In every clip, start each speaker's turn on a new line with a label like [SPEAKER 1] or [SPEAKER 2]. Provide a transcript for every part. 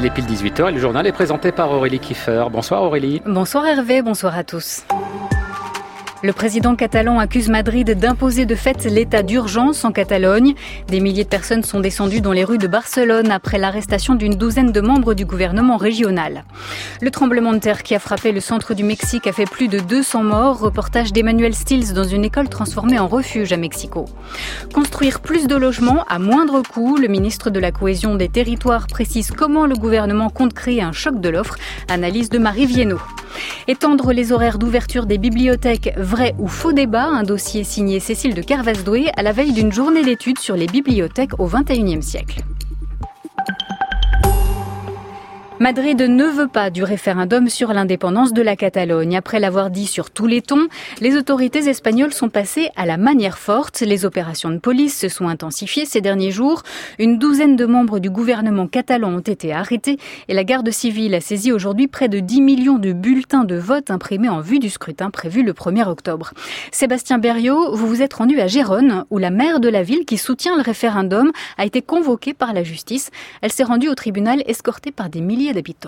[SPEAKER 1] Il est pile 18h et le journal est présenté par Aurélie Kiefer. Bonsoir Aurélie.
[SPEAKER 2] Bonsoir Hervé, bonsoir à tous. Le président catalan accuse Madrid d'imposer de fait l'état d'urgence en Catalogne. Des milliers de personnes sont descendues dans les rues de Barcelone après l'arrestation d'une douzaine de membres du gouvernement régional. Le tremblement de terre qui a frappé le centre du Mexique a fait plus de 200 morts. Reportage d'Emmanuel Stills dans une école transformée en refuge à Mexico. Construire plus de logements à moindre coût. Le ministre de la Cohésion des Territoires précise comment le gouvernement compte créer un choc de l'offre. Analyse de Marie Viennot. Étendre les horaires d'ouverture des bibliothèques, vrai ou faux débat, un dossier signé Cécile de Carvasdoué à la veille d'une journée d'études sur les bibliothèques au XXIe siècle. Madrid ne veut pas du référendum sur l'indépendance de la Catalogne. Après l'avoir dit sur tous les tons, les autorités espagnoles sont passées à la manière forte. Les opérations de police se sont intensifiées ces derniers jours. Une douzaine de membres du gouvernement catalan ont été arrêtés et la garde civile a saisi aujourd'hui près de 10 millions de bulletins de vote imprimés en vue du scrutin prévu le 1er octobre. Sébastien Berriot, vous vous êtes rendu à Gérone où la maire de la ville qui soutient le référendum a été convoquée par la justice. Elle s'est rendue au tribunal escortée par des milliers d'habitants.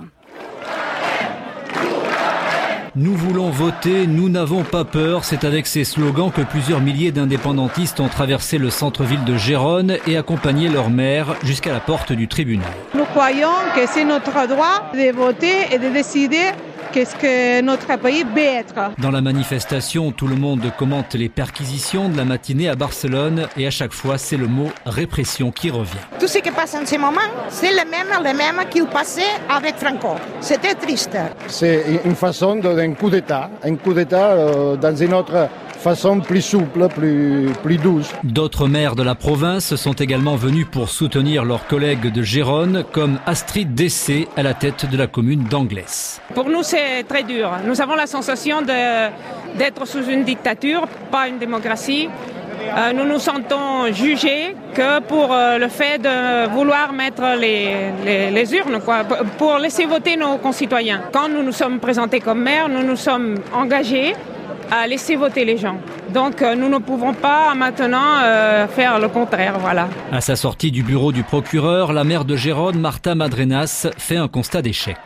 [SPEAKER 3] Nous voulons voter, nous n'avons pas peur. C'est avec ces slogans que plusieurs milliers d'indépendantistes ont traversé le centre-ville de Gérone et accompagné leur maire jusqu'à la porte du tribunal.
[SPEAKER 4] Nous croyons que c'est notre droit de voter et de décider qu'est-ce que notre pays peut être.
[SPEAKER 3] Dans la manifestation, tout le monde commente les perquisitions de la matinée à Barcelone et à chaque fois, c'est le mot répression qui revient.
[SPEAKER 5] Tout ce qui passe en ce moment, c'est le même qu'il passait avec Franco. C'était triste.
[SPEAKER 6] C'est une façon d'un coup d'État dans une autre façon plus souple, plus douce.
[SPEAKER 3] D'autres maires de la province sont également venus pour soutenir leurs collègues de Gérone, comme Astrid Dessé à la tête de la commune d'Anglès.
[SPEAKER 7] Pour nous, c'est très dur. Nous avons la sensation d'être sous une dictature, pas une démocratie. Nous nous sentons jugés que pour le fait de vouloir mettre les urnes, pour laisser voter nos concitoyens. Quand nous nous sommes présentés comme maires, nous nous sommes engagés à laisser voter les gens. Donc nous ne pouvons pas maintenant faire le contraire, voilà.
[SPEAKER 3] À sa sortie du bureau du procureur, la maire de Gérone, Marta Madrenas, fait un constat d'échec.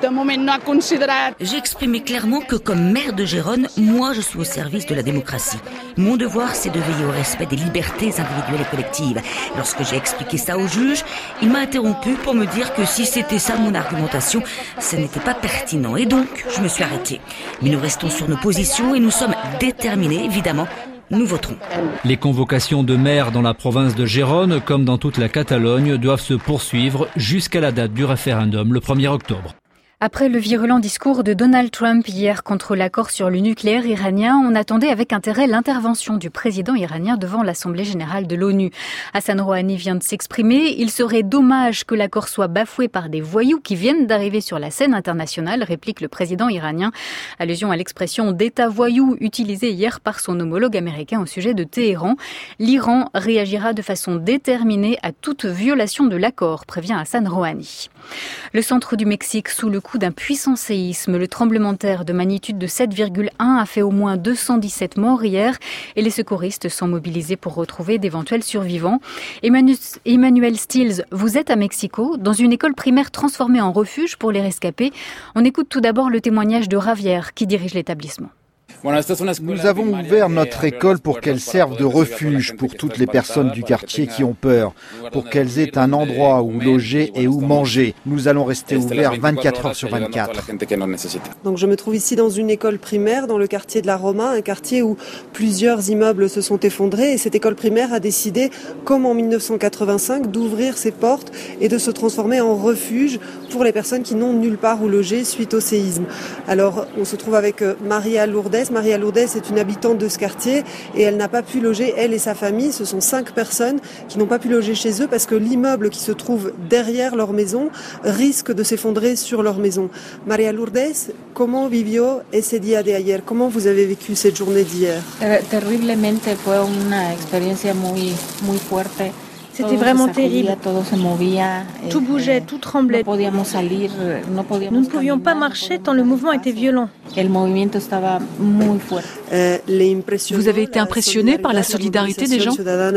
[SPEAKER 8] J'ai exprimé clairement que comme maire de Gérone, moi je suis au service de la démocratie. Mon devoir c'est de veiller au respect des libertés individuelles et collectives. Lorsque j'ai expliqué ça au juge, il m'a interrompu pour me dire que si c'était ça mon argumentation, ce n'était pas pertinent et donc je me suis arrêtée. Mais nous restons sur nos positions et nous sommes déterminés, évidemment. Nous voterons.
[SPEAKER 3] Les convocations de maires dans la province de Gérone, comme dans toute la Catalogne, doivent se poursuivre jusqu'à la date du référendum, le 1er octobre.
[SPEAKER 2] Après le virulent discours de Donald Trump hier contre l'accord sur le nucléaire iranien, on attendait avec intérêt l'intervention du président iranien devant l'Assemblée générale de l'ONU. Hassan Rouhani vient de s'exprimer. Il serait dommage que l'accord soit bafoué par des voyous qui viennent d'arriver sur la scène internationale, réplique le président iranien. Allusion à l'expression d'État voyou utilisée hier par son homologue américain au sujet de Téhéran. L'Iran réagira de façon déterminée à toute violation de l'accord, prévient Hassan Rouhani. Le centre du Mexique sous le coup d'un puissant séisme. Le tremblement de terre de magnitude de 7,1 a fait au moins 217 morts hier et les secouristes sont mobilisés pour retrouver d'éventuels survivants. Emmanuel Stills, vous êtes à Mexico, dans une école primaire transformée en refuge pour les rescapés. On écoute tout d'abord le témoignage de Javier qui dirige l'établissement.
[SPEAKER 6] Nous avons ouvert notre école pour qu'elle serve de refuge pour toutes les personnes du quartier qui ont peur, pour qu'elles aient un endroit où loger et où manger. Nous allons rester ouverts 24 heures sur 24.
[SPEAKER 9] Donc je me trouve ici dans une école primaire dans le quartier de la Roma, un quartier où plusieurs immeubles se sont effondrés et cette école primaire a décidé, comme en 1985, d'ouvrir ses portes et de se transformer en refuge pour les personnes qui n'ont nulle part où loger suite au séisme. Alors on se trouve avec Maria Lourdes. Maria Lourdes est une habitante de ce quartier et elle n'a pas pu loger, elle et sa famille. Ce sont 5 personnes qui n'ont pas pu loger chez eux parce que l'immeuble qui se trouve derrière leur maison risque de s'effondrer sur leur maison. Maria Lourdes, comment vivió ese día de ayer? Comment vous avez vécu cette journée d'hier?
[SPEAKER 10] Terriblemente, fue una experiencia muy fuerte. C'était vraiment terrible. Tout bougeait, tout tremblait. Nous ne pouvions pas marcher tant le mouvement était violent.
[SPEAKER 11] Vous avez été impressionné par la solidarité des gens?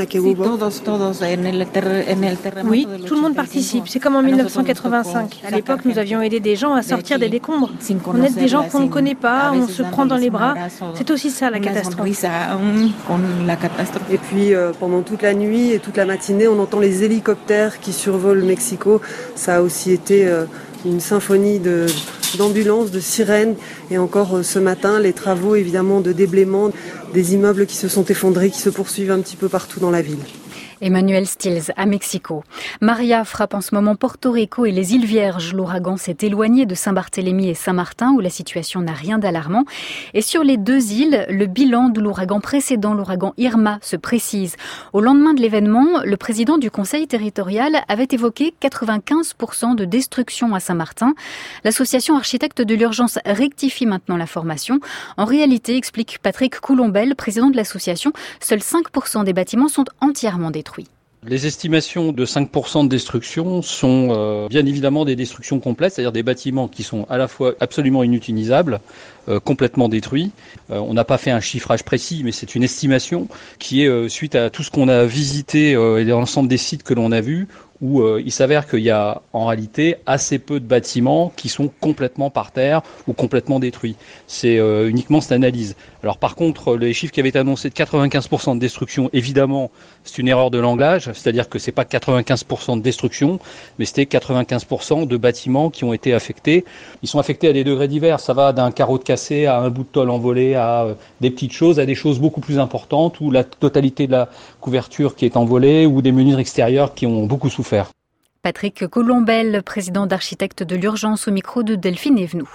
[SPEAKER 10] Oui, tout le monde participe. C'est comme en 1985. À l'époque, nous avions aidé des gens à sortir des décombres. On aide des gens qu'on ne connaît pas, on se prend dans les bras. C'est aussi ça la catastrophe.
[SPEAKER 9] Et puis pendant toute la nuit et toute la matinée, on entend les hélicoptères qui survolent Mexico. Ça a aussi été une symphonie d'ambulances, de sirènes. Et encore ce matin, les travaux évidemment de déblaiement des immeubles qui se sont effondrés, qui se poursuivent un petit peu partout dans la ville.
[SPEAKER 2] Emmanuel Stills à Mexico. Maria frappe en ce moment Porto Rico et les îles Vierges. L'ouragan s'est éloigné de Saint-Barthélemy et Saint-Martin où la situation n'a rien d'alarmant. Et sur les deux îles, le bilan de l'ouragan précédent, l'ouragan Irma, se précise. Au lendemain de l'événement, le président du conseil territorial avait évoqué 95% de destruction à Saint-Martin. L'association Architectes de l'Urgence rectifie maintenant l'information. En réalité, explique Patrick Coulombelle, président de l'association, seuls 5% des bâtiments sont entièrement détruits.
[SPEAKER 12] Les estimations de 5% de destruction sont bien évidemment des destructions complètes, c'est-à-dire des bâtiments qui sont à la fois absolument inutilisables, complètement détruits. On n'a pas fait un chiffrage précis, mais c'est une estimation qui est suite à tout ce qu'on a visité et dans l'ensemble des sites que l'on a vus, où il s'avère qu'il y a en réalité assez peu de bâtiments qui sont complètement par terre ou complètement détruits. C'est uniquement cette analyse. Alors par contre, les chiffres qui avaient été annoncés de 95% de destruction, évidemment, c'est une erreur de langage, c'est-à-dire que c'est pas 95% de destruction, mais c'était 95% de bâtiments qui ont été affectés. Ils sont affectés à des degrés divers, ça va d'un carreau de cassé à un bout de tôle envolé, à des petites choses, à des choses beaucoup plus importantes, ou la totalité de la couverture qui est envolée, ou des menus extérieurs qui ont beaucoup souffert.
[SPEAKER 2] Patrick Coulombelle, président d'Architectes de l'Urgence, au micro de Delphine Evenou.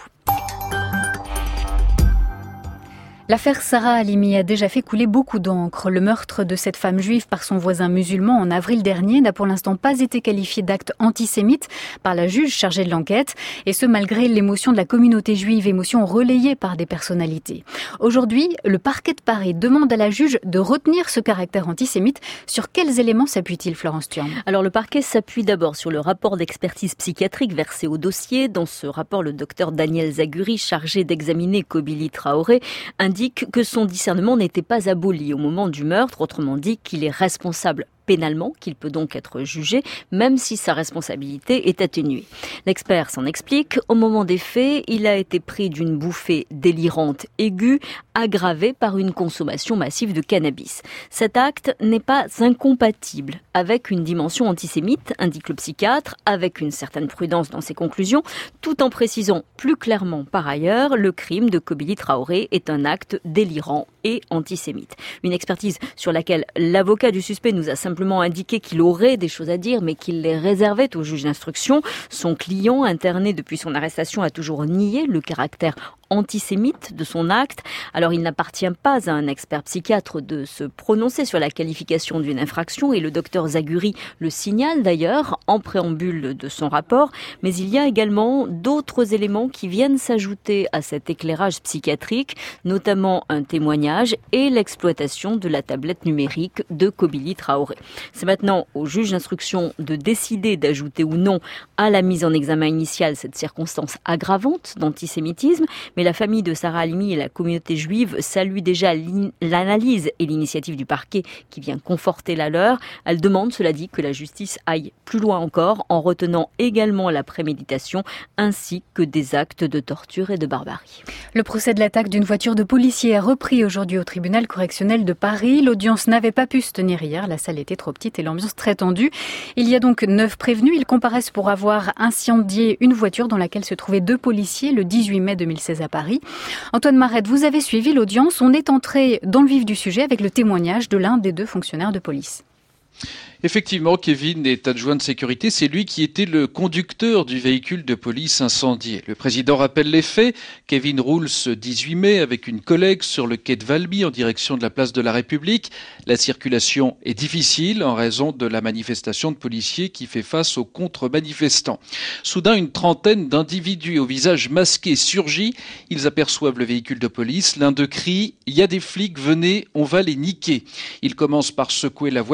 [SPEAKER 2] L'affaire Sarah Halimi a déjà fait couler beaucoup d'encre. Le meurtre de cette femme juive par son voisin musulman en avril dernier n'a pour l'instant pas été qualifié d'acte antisémite par la juge chargée de l'enquête, et ce malgré l'émotion de la communauté juive, émotion relayée par des personnalités. Aujourd'hui, le parquet de Paris demande à la juge de retenir ce caractère antisémite. Sur quels éléments s'appuie-t-il, Florence Thuram ?
[SPEAKER 13] Alors le parquet s'appuie d'abord sur le rapport d'expertise psychiatrique versé au dossier. Dans ce rapport, le docteur Daniel Zaguri, chargé d'examiner Kobili Traoré, indique que son discernement n'était pas aboli au moment du meurtre, autrement dit qu'il est responsable pénalement, qu'il peut donc être jugé, même si sa responsabilité est atténuée. L'expert s'en explique. Au moment des faits, il a été pris d'une bouffée délirante aiguë, aggravée par une consommation massive de cannabis. Cet acte n'est pas incompatible avec une dimension antisémite, indique le psychiatre, avec une certaine prudence dans ses conclusions, tout en précisant plus clairement par ailleurs, le crime de Kobili Traoré est un acte délirant et antisémite. Une expertise sur laquelle l'avocat du suspect nous a simplement indiqué qu'il aurait des choses à dire, mais qu'il les réservait au juge d'instruction. Son client, interné depuis son arrestation, a toujours nié le caractère antisémite de son acte. Alors il n'appartient pas à un expert psychiatre de se prononcer sur la qualification d'une infraction, et le docteur Zaguri le signale d'ailleurs en préambule de son rapport, mais il y a également d'autres éléments qui viennent s'ajouter à cet éclairage psychiatrique, notamment un témoignage et l'exploitation de la tablette numérique de Kobili Traoré. C'est maintenant au juge d'instruction de décider d'ajouter ou non à la mise en examen initiale cette circonstance aggravante d'antisémitisme, mais la famille de Sarah Halimi et la communauté juive saluent déjà l'analyse et l'initiative du parquet qui vient conforter la leur. Elle demande, cela dit, que la justice aille plus loin encore en retenant également la préméditation ainsi que des actes de torture et de barbarie.
[SPEAKER 2] Le procès de l'attaque d'une voiture de policiers a repris aujourd'hui au tribunal correctionnel de Paris. L'audience n'avait pas pu se tenir hier, la salle était trop petite et l'ambiance très tendue. Il y a donc 9 prévenus. Ils comparaissent pour avoir incendié une voiture dans laquelle se trouvaient 2 policiers le 18 mai 2016 à Paris. Antoine Marette, vous avez suivi l'audience. On est entré dans le vif du sujet avec le témoignage de l'un des 2 fonctionnaires de police.
[SPEAKER 14] Effectivement, Kevin est adjoint de sécurité. C'est lui qui était le conducteur du véhicule de police incendié. Le président rappelle les faits. Kevin roule ce 18 mai avec une collègue sur le quai de Valby en direction de la place de la République. La circulation est difficile en raison de la manifestation de policiers qui fait face aux contre-manifestants. Soudain, une trentaine d'individus au visage masqué surgit. Ils aperçoivent le véhicule de police. L'un d'eux crie « Il y a des flics, venez, on va les niquer ». Ils commencent par secouer la voiture, puis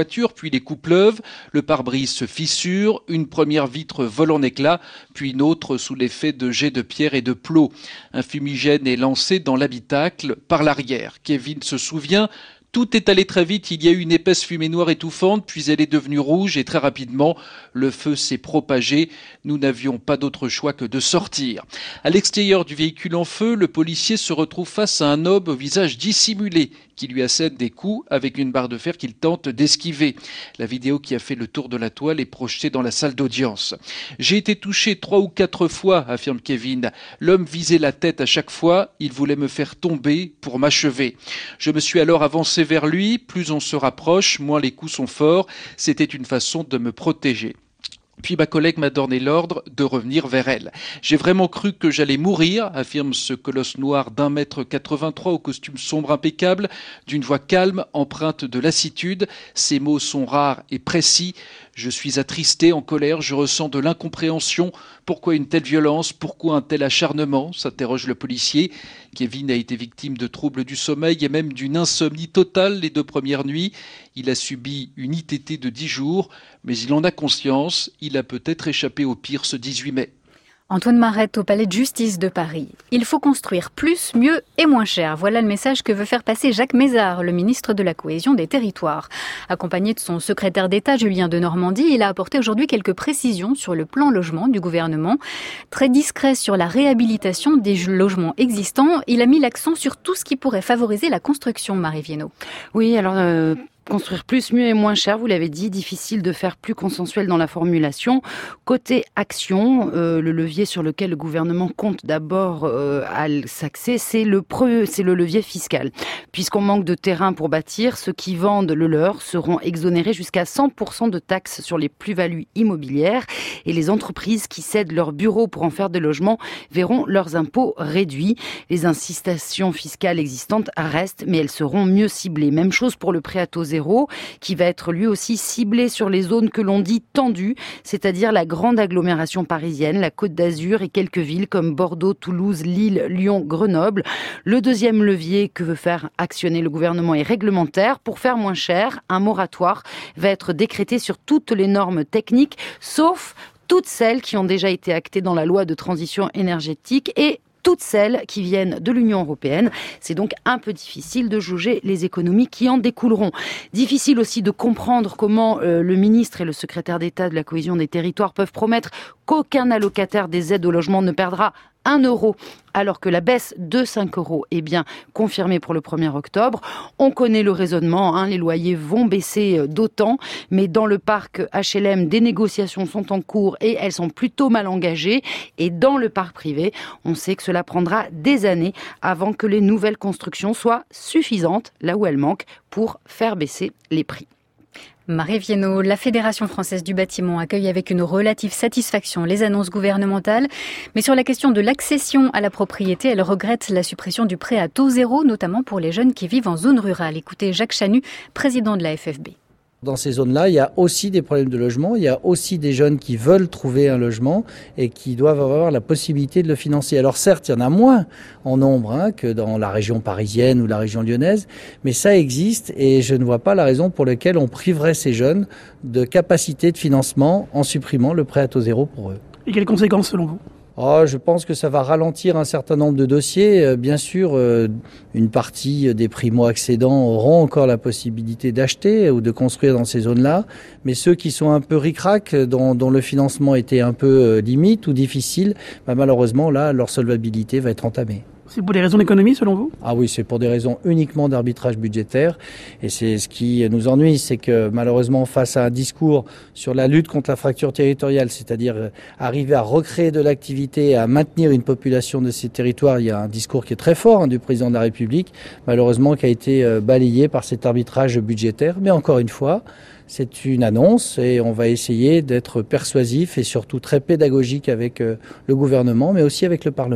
[SPEAKER 14] puis les coups pleuvent, le pare-brise se fissure, une première vitre vole en éclats, puis une autre sous l'effet de jets de pierre et de plots. Un fumigène est lancé dans l'habitacle par l'arrière. Kevin se souvient. Tout est allé très vite, il y a eu une épaisse fumée noire étouffante, puis elle est devenue rouge et très rapidement, le feu s'est propagé. Nous n'avions pas d'autre choix que de sortir. À l'extérieur du véhicule en feu, le policier se retrouve face à un homme au visage dissimulé qui lui assène des coups avec une barre de fer qu'il tente d'esquiver. La vidéo qui a fait le tour de la toile est projetée dans la salle d'audience. J'ai été touché 3 ou 4 fois, affirme Kevin. L'homme visait la tête à chaque fois, il voulait me faire tomber pour m'achever. Je me suis alors avancé vers lui, plus on se rapproche, moins les coups sont forts. C'était une façon de me protéger. Puis ma collègue m'a donné l'ordre de revenir vers elle. J'ai vraiment cru que j'allais mourir, affirme ce colosse noir d'1,83 m au costume sombre impeccable, d'une voix calme, empreinte de lassitude. Ses mots sont rares et précis. Je suis attristé, en colère, je ressens de l'incompréhension. Pourquoi une telle violence? Pourquoi un tel acharnement? S'interroge le policier. Kevin a été victime de troubles du sommeil et même d'une insomnie totale les 2 premières nuits. Il a subi une ITT de 10 jours, mais il en a conscience. Il a peut-être échappé au pire ce 18 mai.
[SPEAKER 2] Antoine Marette au Palais de Justice de Paris. Il faut construire plus, mieux et moins cher. Voilà le message que veut faire passer Jacques Mézard, le ministre de la Cohésion des Territoires. Accompagné de son secrétaire d'État, Julien Denormandie, il a apporté aujourd'hui quelques précisions sur le plan logement du gouvernement. Très discret sur la réhabilitation des logements existants, il a mis l'accent sur tout ce qui pourrait favoriser la construction, Marie Viennot.
[SPEAKER 15] Oui, alors... Construire plus, mieux et moins cher, vous l'avez dit, difficile de faire plus consensuel dans la formulation. Côté action, le levier sur lequel le gouvernement compte d'abord à s'axer, c'est le levier fiscal. Puisqu'on manque de terrain pour bâtir, ceux qui vendent le leur seront exonérés jusqu'à 100% de taxes sur les plus-values immobilières et les entreprises qui cèdent leurs bureaux pour en faire des logements verront leurs impôts réduits. Les incitations fiscales existantes restent, mais elles seront mieux ciblées. Même chose pour le prêt à taux zéro, qui va être lui aussi ciblé sur les zones que l'on dit tendues, c'est-à-dire la grande agglomération parisienne, la Côte d'Azur et quelques villes comme Bordeaux, Toulouse, Lille, Lyon, Grenoble. Le deuxième levier que veut faire actionner le gouvernement est réglementaire. Pour faire moins cher, un moratoire va être décrété sur toutes les normes techniques, sauf toutes celles qui ont déjà été actées dans la loi de transition énergétique et toutes celles qui viennent de l'Union européenne. C'est donc un peu difficile de jauger les économies qui en découleront. Difficile aussi de comprendre comment le ministre et le secrétaire d'État de la Cohésion des Territoires peuvent promettre qu'aucun allocataire des aides au logement ne perdra 1 euro, alors que la baisse de 5 euros est bien confirmée pour le 1er octobre. On connaît le raisonnement, les loyers vont baisser d'autant, mais dans le parc HLM, des négociations sont en cours et elles sont plutôt mal engagées. Et dans le parc privé, on sait que cela prendra des années avant que les nouvelles constructions soient suffisantes, là où elles manquent, pour faire baisser les prix.
[SPEAKER 2] Marie Viennot, la Fédération française du bâtiment accueille avec une relative satisfaction les annonces gouvernementales. Mais sur la question de l'accession à la propriété, elle regrette la suppression du prêt à taux zéro, notamment pour les jeunes qui vivent en zone rurale. Écoutez Jacques Chanu, président de la FFB.
[SPEAKER 16] Dans ces zones-là, il y a aussi des problèmes de logement, il y a aussi des jeunes qui veulent trouver un logement et qui doivent avoir la possibilité de le financer. Alors certes, il y en a moins en nombre que dans la région parisienne ou la région lyonnaise, mais ça existe et je ne vois pas la raison pour laquelle on priverait ces jeunes de capacité de financement en supprimant le prêt à taux zéro pour eux.
[SPEAKER 17] Et quelles conséquences selon vous ?
[SPEAKER 16] Je pense que ça va ralentir un certain nombre de dossiers. Bien sûr, une partie des primo-accédants auront encore la possibilité d'acheter ou de construire dans ces zones-là. Mais ceux qui sont un peu ric-rac, dont le financement était un peu limite ou difficile, malheureusement, là, leur solvabilité va être entamée.
[SPEAKER 17] C'est pour des raisons d'économie, selon vous ?
[SPEAKER 16] Ah oui, c'est pour des raisons uniquement d'arbitrage budgétaire. Et c'est ce qui nous ennuie, c'est que malheureusement, face à un discours sur la lutte contre la fracture territoriale, c'est-à-dire arriver à recréer de l'activité, à maintenir une population de ces territoires, il y a un discours qui est très fort du président de la République, malheureusement qui a été balayé par cet arbitrage budgétaire. Mais encore une fois, c'est une annonce et on va essayer d'être persuasif et surtout très pédagogique avec le gouvernement, mais aussi avec le Parlement.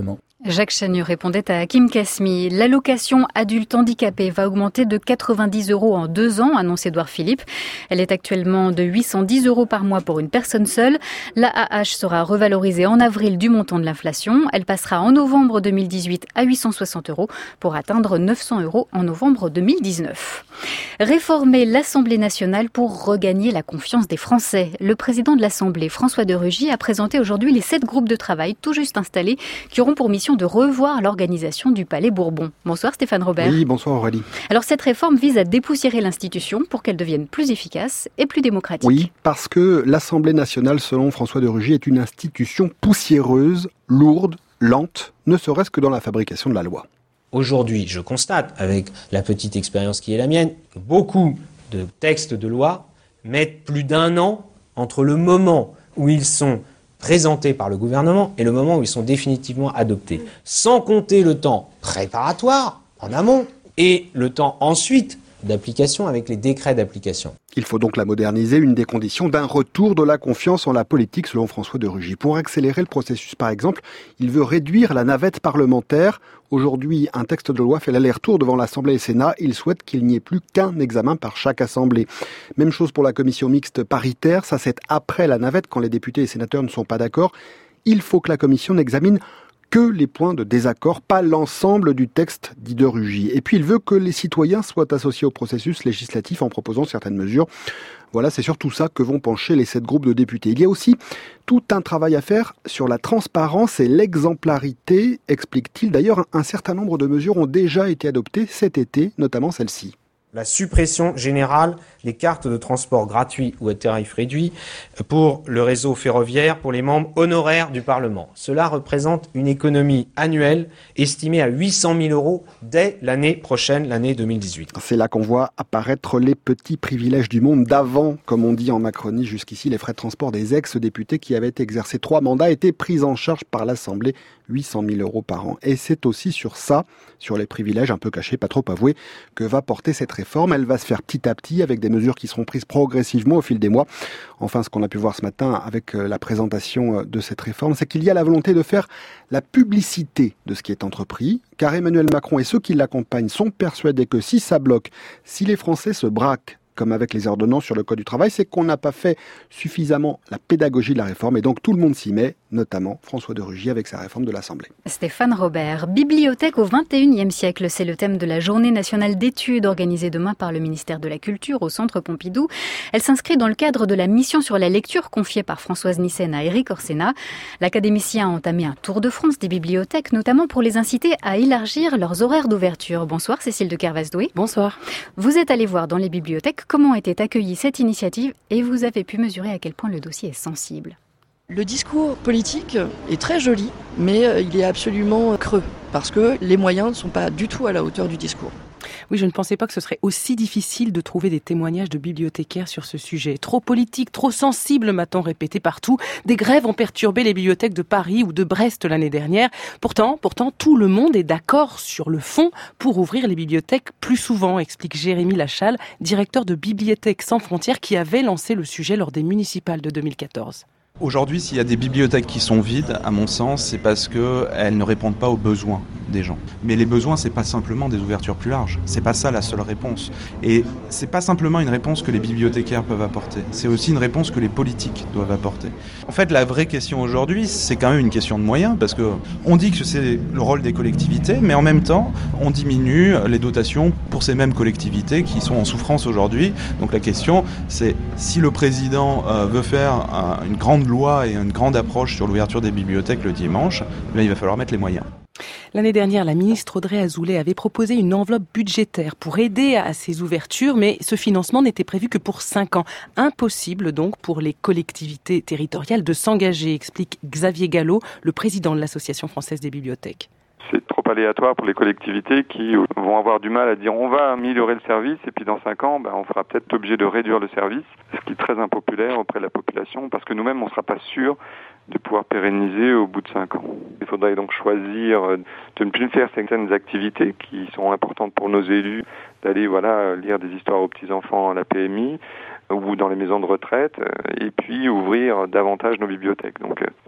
[SPEAKER 2] Jacques Chagnon répondait à Hakim Kasmi. L'allocation adulte handicapé va augmenter de 90 € en 2 ans, annonce Édouard Philippe. Elle est actuellement de 810 € par mois pour une personne seule. L'AAH sera revalorisée en avril du montant de l'inflation. Elle passera en novembre 2018 à 860 € pour atteindre 900 € en novembre 2019. Réformer l'Assemblée nationale pour regagner la confiance des Français. Le président de l'Assemblée, François de Rugy, a présenté aujourd'hui les 7 groupes de travail tout juste installés qui auront pour mission de revoir l'organisation du Palais Bourbon. Bonsoir Stéphane Robert.
[SPEAKER 18] Oui, bonsoir Aurélie.
[SPEAKER 2] Alors cette réforme vise à dépoussiérer l'institution pour qu'elle devienne plus efficace et plus démocratique.
[SPEAKER 18] Oui, parce que l'Assemblée nationale, selon François de Rugy, est une institution poussiéreuse, lourde, lente, ne serait-ce que dans la fabrication de la loi.
[SPEAKER 19] Aujourd'hui, je constate, avec la petite expérience qui est la mienne, que beaucoup de textes de loi mettent plus d'1 an entre le moment où ils sont présentés par le gouvernement et le moment où ils sont définitivement adoptés. Sans compter le temps préparatoire, en amont, et le temps ensuite d'application avec les décrets d'application.
[SPEAKER 18] Il faut donc la moderniser, une des conditions d'un retour de la confiance en la politique, selon François de Rugy. Pour accélérer le processus, par exemple, il veut réduire la navette parlementaire. Aujourd'hui, un texte de loi fait l'aller-retour devant l'Assemblée et le Sénat. Il souhaite qu'il n'y ait plus qu'un examen par chaque Assemblée. Même chose pour la commission mixte paritaire. Ça, c'est après la navette, quand les députés et sénateurs ne sont pas d'accord. Il faut que la commission n'examine que les points de désaccord, pas l'ensemble du texte dit de Rugy. Et puis il veut que les citoyens soient associés au processus législatif en proposant certaines mesures. Voilà, c'est sur tout ça que vont pencher les 7 groupes de députés. Il y a aussi tout un travail à faire sur la transparence et l'exemplarité, explique-t-il. D'ailleurs, un certain nombre de mesures ont déjà été adoptées cet été, notamment celle-ci.
[SPEAKER 19] La suppression générale des cartes de transport gratuits ou à tarif réduit pour le réseau ferroviaire pour les membres honoraires du Parlement. Cela représente une économie annuelle estimée à 800 000 € dès l'année prochaine, l'année 2018.
[SPEAKER 18] C'est là qu'on voit apparaître les petits privilèges du monde d'avant, comme on dit en Macronie jusqu'ici. Les frais de transport des ex-députés qui avaient exercé 3 mandats étaient pris en charge par l'Assemblée, 800 000 € par an. Et c'est aussi sur ça, sur les privilèges un peu cachés, pas trop avoués, que va porter cette réforme. Elle va se faire petit à petit avec des mesures qui seront prises progressivement au fil des mois. Enfin, ce qu'on a pu voir ce matin avec la présentation de cette réforme, c'est qu'il y a la volonté de faire la publicité de ce qui est entrepris, car Emmanuel Macron et ceux qui l'accompagnent sont persuadés que si ça bloque, si les Français se braquent, comme avec les ordonnances sur le Code du travail, c'est qu'on n'a pas fait suffisamment la pédagogie de la réforme. Et donc tout le monde s'y met, notamment François de Rugy avec sa réforme de l'Assemblée.
[SPEAKER 2] Stéphane Robert. Bibliothèque au XXIe siècle, c'est le thème de la Journée nationale d'études organisée demain par le ministère de la Culture au Centre Pompidou. Elle s'inscrit dans le cadre de la mission sur la lecture confiée par Françoise Nyssen à Éric Orsena. L'académicien a entamé un tour de France des bibliothèques, notamment pour les inciter à élargir leurs horaires d'ouverture. Bonsoir Cécile de Kervasdoué.
[SPEAKER 11] Bonsoir.
[SPEAKER 2] Vous êtes allée voir dans les bibliothèques comment était accueillie cette initiative et vous avez pu mesurer à quel point le dossier est sensible.
[SPEAKER 11] Le discours politique est très joli, mais il est absolument creux, parce que les moyens ne sont pas du tout à la hauteur du discours.
[SPEAKER 20] Oui, je ne pensais pas que ce serait aussi difficile de trouver des témoignages de bibliothécaires sur ce sujet. Trop politique, trop sensible, m'a-t-on répété partout. Des grèves ont perturbé les bibliothèques de Paris ou de Brest l'année dernière. Pourtant, tout le monde est d'accord sur le fond pour ouvrir les bibliothèques plus souvent, explique Jérémy Lachal, directeur de Bibliothèques sans frontières, qui avait lancé le sujet lors des municipales de 2014.
[SPEAKER 21] Aujourd'hui, s'il y a des bibliothèques qui sont vides, à mon sens, c'est parce qu'elles ne répondent pas aux besoins des gens. Mais les besoins, c'est pas simplement des ouvertures plus larges. C'est pas ça la seule réponse. Et c'est pas simplement une réponse que les bibliothécaires peuvent apporter. C'est aussi une réponse que les politiques doivent apporter. En fait, la vraie question aujourd'hui, c'est quand même une question de moyens, parce que on dit que c'est le rôle des collectivités, mais en même temps, on diminue les dotations pour ces mêmes collectivités qui sont en souffrance aujourd'hui. Donc la question, c'est si le président veut faire une grande loi et une grande approche sur l'ouverture des bibliothèques le dimanche, il va falloir mettre les moyens.
[SPEAKER 20] L'année dernière, la ministre Audrey Azoulay avait proposé une enveloppe budgétaire pour aider à ces ouvertures, mais ce financement n'était prévu que pour 5 ans. Impossible donc pour les collectivités territoriales de s'engager, explique Xavier Gallo, le président de l'Association française des bibliothèques.
[SPEAKER 22] C'est trop aléatoire pour les collectivités qui vont avoir du mal à dire on va améliorer le service et puis dans 5 ans on sera peut-être obligé de réduire le service, ce qui est très impopulaire auprès de la population parce que nous-mêmes on ne sera pas sûr de pouvoir pérenniser au bout de 5 ans. Il faudrait donc choisir de ne plus faire certaines activités qui sont importantes pour nos élus, d'aller lire des histoires aux petits-enfants à la PMI ou dans les maisons de retraite et puis ouvrir davantage nos bibliothèques. Donc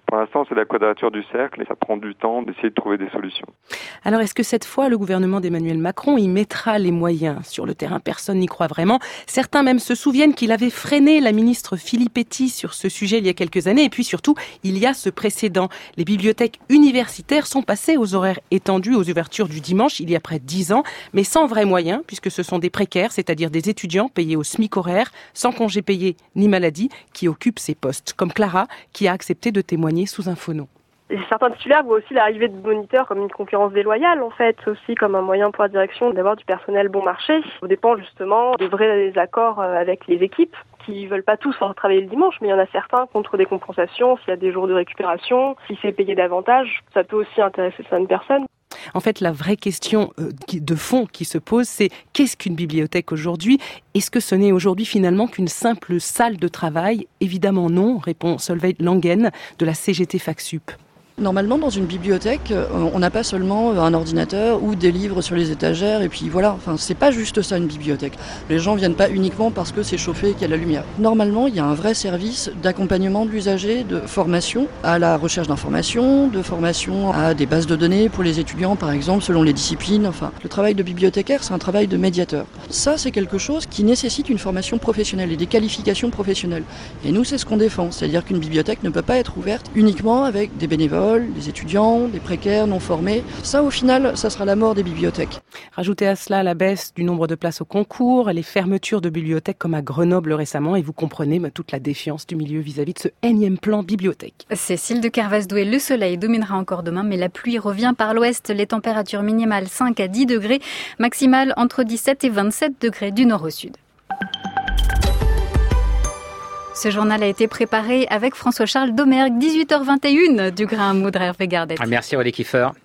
[SPEAKER 22] Pour l'instant, c'est la quadrature du cercle et ça prend du temps d'essayer de trouver des solutions.
[SPEAKER 20] Alors, est-ce que cette fois, le gouvernement d'Emmanuel Macron y mettra les moyens? Sur le terrain, personne n'y croit vraiment. Certains même se souviennent qu'il avait freiné la ministre Filippetti sur ce sujet il y a quelques années. Et puis surtout, il y a ce précédent. Les bibliothèques universitaires sont passées aux horaires étendus, aux ouvertures du dimanche, il y a près de 10 ans, mais sans vrais moyens, puisque ce sont des précaires, c'est-à-dire des étudiants payés au SMIC horaire, sans congé payé ni maladie, qui occupent ces postes. Comme Clara, qui a accepté de témoigner sous un faux nom.
[SPEAKER 1] Et certains titulaires voient aussi l'arrivée de moniteurs comme une concurrence déloyale, en fait, aussi comme un moyen pour la direction d'avoir du personnel bon marché. Ça dépend justement des vrais accords avec les équipes qui veulent pas tous travailler le dimanche, mais il y en a certains contre des compensations, s'il y a des jours de récupération, si c'est payé davantage, ça peut aussi intéresser certaines personnes.
[SPEAKER 20] En fait, la vraie question de fond qui se pose, c'est qu'est-ce qu'une bibliothèque aujourd'hui? Est-ce que ce n'est aujourd'hui finalement qu'une simple salle de travail? Évidemment non, répond Solveig Langen de la CGT FacSup.
[SPEAKER 11] Normalement, dans une bibliothèque, on n'a pas seulement un ordinateur ou des livres sur les étagères et puis voilà. Enfin, c'est pas juste ça une bibliothèque. Les gens viennent pas uniquement parce que c'est chauffé et qu'il y a la lumière. Normalement, il y a un vrai service d'accompagnement de l'usager, de formation à la recherche d'informations, de formation à des bases de données pour les étudiants, par exemple, selon les disciplines. Enfin, le travail de bibliothécaire, c'est un travail de médiateur. Ça, c'est quelque chose qui nécessite une formation professionnelle et des qualifications professionnelles. Et nous, c'est ce qu'on défend. C'est-à-dire qu'une bibliothèque ne peut pas être ouverte uniquement avec des bénévoles, des étudiants, des précaires non formés. Ça, au final, ça sera la mort des bibliothèques.
[SPEAKER 20] Rajoutez à cela la baisse du nombre de places au concours, les fermetures de bibliothèques comme à Grenoble récemment, et vous comprenez toute la défiance du milieu vis-à-vis de ce énième plan bibliothèque.
[SPEAKER 2] Cécile de Kervasdoué, le soleil dominera encore demain, mais la pluie revient par l'ouest. Les températures minimales 5 à 10 degrés, maximales entre 17 et 27 degrés du nord au sud. Ce journal a été préparé avec François-Charles Domergue, 18h21 du Grain à moudre Hervé Gardet.
[SPEAKER 4] Merci Aurélie Kiefer.